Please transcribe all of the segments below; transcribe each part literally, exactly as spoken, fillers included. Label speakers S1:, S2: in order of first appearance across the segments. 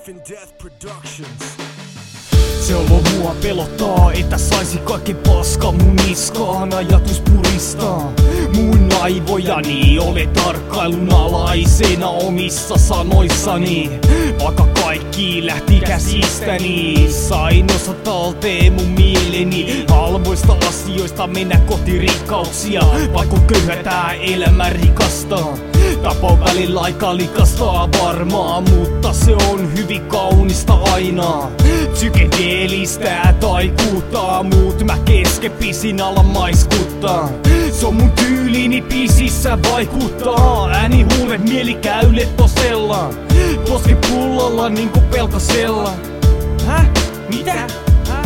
S1: Life and Death Productions.
S2: Se olo mua pelottaa, että saisi kaikki paska mun niskaan. Ajatus puristaa mun aivojani. Ole tarkkailun alaisena omissa sanoissani. Vaikka kaikki lähti käsistäni, sain osa talteen mun mieleni. Halvoista asioista mennä kohti rikkauksia. Vaikka köyhä tää elämä rikastaa. Tapa välillä aika likastaa varmaan, mutta se on hyvin kaunista aina. Psykedeelistä taikuuttaa, muut mä kesken pisin ala maiskuttaa. Se on mun tyylini biisissä vaikuttaa. Ääni huulet mieli käylet tosella. Koske pullalla niinku pelkasella. Häh? Mitä? Häh?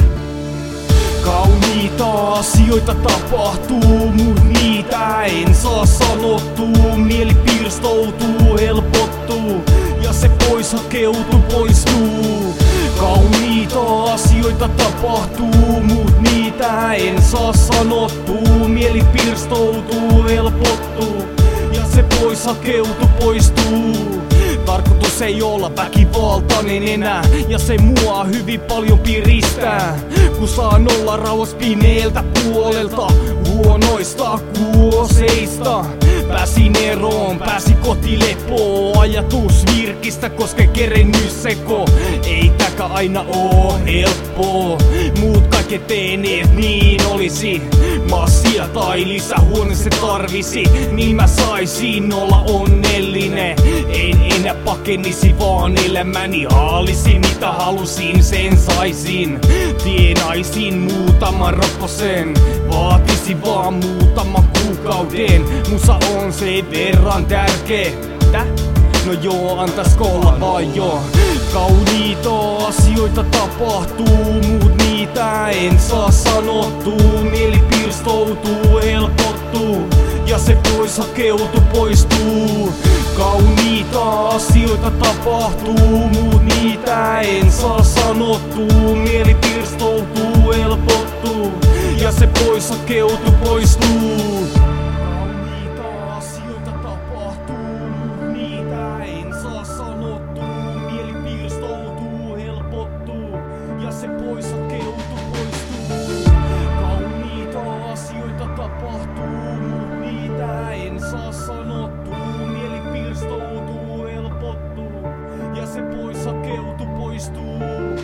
S2: Kauniita asioita tapahtuu, mut niitä en saa sanottua. Mieli pirstoutuu, helpottuu ja se pois hakeutuu, poistuu. Kauniita asioita tapahtuu, mut niitä en saa sanottua. Mieli pirstoutuu, helpottuu ja se pois hakeutuu, poistuu. Tarkoitus ei olla väkivaltainen enää, ja se mua hyvin paljon piristää. Kun saan olla rauhas pimeeltä puolelta, huonoista kuoseista. Pääsin eroon, pääsi koti lepoon. Ajatus virkistä, koska kerennyt seko. Ei täkä aina oo helppoa. Muut kaikki teeneet niin olisi. Massia tai lisähuone se tarvisi, niin mä saisin olla onnellinen. En enää pakenisi vaan elämäni, haalisin mitä halusin, sen saisin. Tienaisin muutaman ropposen, vaatisin vaan muutaman kuukauden. Musa on sen verran tärkeä. Täh? No joo, antais olla vai joo. Kauniita asioita tapahtuu, mut niitä en saa sanottua. Mieli pirstoutuu, helpottuu ja se pois hakeutuu, poistuu. Kauniita asioita tapahtuu, mut niitä en saa sanottua. Mieli pirstoutuu, helpottuu ja se pois hakeutuu, poistuu. Kauniita asioita tapahtuu, mut niitä en saa sanottua. Mieli pirstoutuu, helpottuu ja se pois hakeutuu, poistuu. Kauniita asioita tapahtuu, mut niitä en saa sanottua. Mieli pirstoutuu, helpottuu ja se pois hakeutuu, poistuu.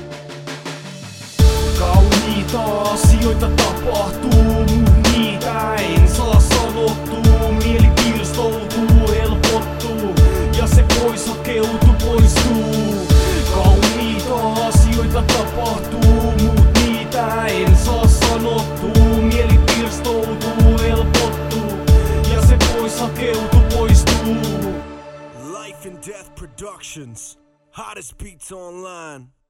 S2: Kauniita asioita tapahtuu, mut niitä en saa sanottua. Mieli pirstoutuu, helpottuu ja se pois hakeutuu, poistuu. Kauniita asioita tapahtuu, mut niitä en saa sanottua. Mieli pirstoutuu, helpottuu ja se pois hakeutuu, poistuu.
S1: Life and Death Productions. Hottest beats online.